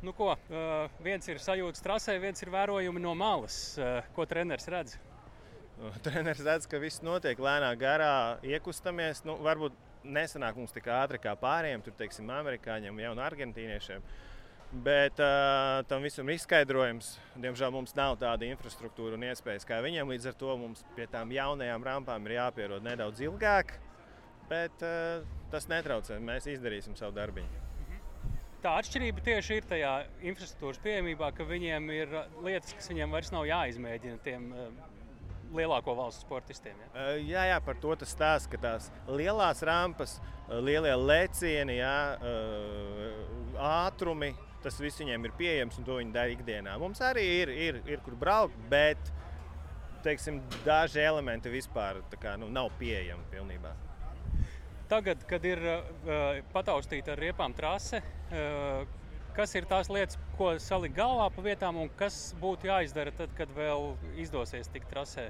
Nu ko, viens ir sajūtas trasē, viens ir vērojumi no malas. Ko treneris redz? Treneris redz, ka viss notiek lēnā garā, iekustamies. Varbūt nesanāk mums tik ātri kā pārējiem, tur, teiksim, amerikāņiem un argentīniešiem. Bet tam visam ir izskaidrojums. Diemžēl mums nav tāda infrastruktūra un iespējas kā viņiem. Līdz ar to mums pie tām jaunajām rampām ir jāpierod nedaudz ilgāk. Bet tas netraucē, mēs izdarīsim savu darbiņu. Tā atšķirība tieši ir tajā infrastruktūras pieejamībā, ka viņiem ir lietas, kas viņiem vairs nav jāizmēģina tiem lielāko valstu sportistiem. Ja? Jā, par to tas stāsta, ka tās lielās rampas, lielie lecieni, ātrumi, tas viss viņiem ir pieejams un to viņi dara ikdienā. Mums arī ir kur braukt, bet teiksim, daži elementi vispār nav pieejami pilnībā. Tagad, kad ir pataustīta ar riepām trase, kas ir tās lietas, ko salikt galvā pa vietām un kas būtu jāizdara tad, kad vēl izdosies tikt trasē?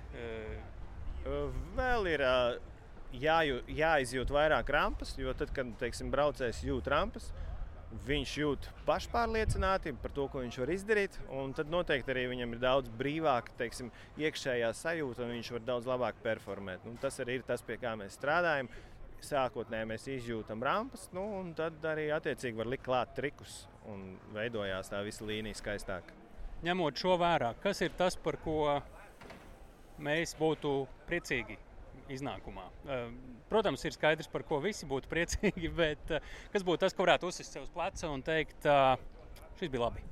Vēl ir jāizjūt vairāk rampas, jo tad, kad teiksim, braucējs jūt rampas, viņš jūt pašpārliecinātību par to, ko viņš var izdarīt. Un tad noteikti arī viņam ir daudz brīvāka teiksim, iekšējā sajūta un viņš var daudz labāk performēt. Tas arī ir tas, pie kā mēs strādājam. Sākotnēji mēs izjūtam rampas, un tad arī attiecīgi var likt klāt trikus un veidojās tā visa līnija skaistāk. Ņemot šo vērā, kas ir tas, par ko mēs būtu priecīgi iznākumā? Protams, ir skaidrs, par ko visi būtu priecīgi, bet kas būtu tas, ko varētu uzsist sev uz pleca un teikt, šis bija labi?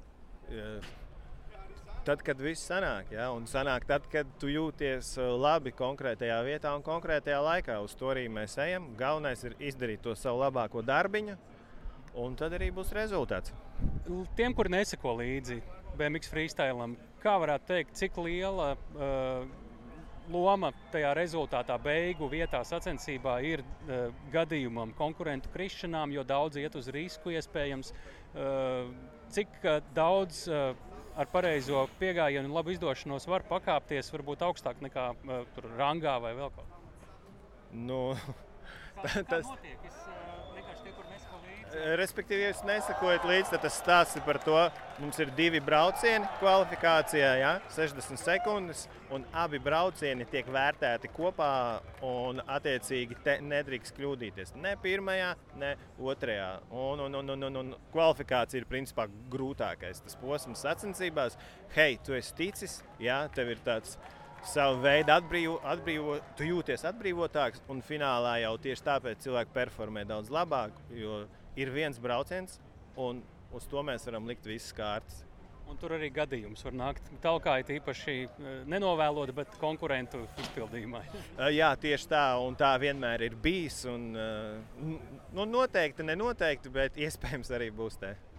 Tad, kad viss sanāk, un sanāk tad, kad tu jūties labi konkrētajā vietā un konkrētajā laikā. Uz to arī mēs ejam. Galvenais ir izdarīt to savu labāko darbiņu, un tad arī būs rezultāts. Tiem, kur neseko līdzi BMX freestylam, kā varētu teikt, cik liela loma tajā rezultātā beigu vietā sacensībā ir gadījumam konkurentu krišanām, jo daudz iet uz risku iespējams. Cik daudz ar pareizo piegājienu un labu izdošanos var pakāpties, varbūt augstāk nekā tur rangā vai vēl kaut kā? Tas notiek? Es vienkārši tie, kur nesako līdzi. Respektīvi, ja jūs nesakojat līdzi, tad tas stāsts ir par to, mums ir 2 braucieni kvalifikācijā, 60 sekundes, un abi braucieni tiek vērtēti kopā un attiecīgi nedrīkst kļūdīties. Ne pirmajā, ne otrajā. Un kvalifikācija ir principā grūtākais tas posms sacensībās. Hei, tu esi ticis, tev ir tāds savu veidu tu jūties atbrīvotāks, un finālā jau tieši tāpēc cilvēki performē daudz labāk, jo ir viens brauciens, un uz to mēs varam likt visas kārtas. Un tur arī gadījums var nākt talkājot īpaši nenovēlot, bet konkurentu izpildījumā. Jā, tieši tā, un tā vienmēr ir bijis, un noteikti, nenoteikti, bet iespējams arī būs tā.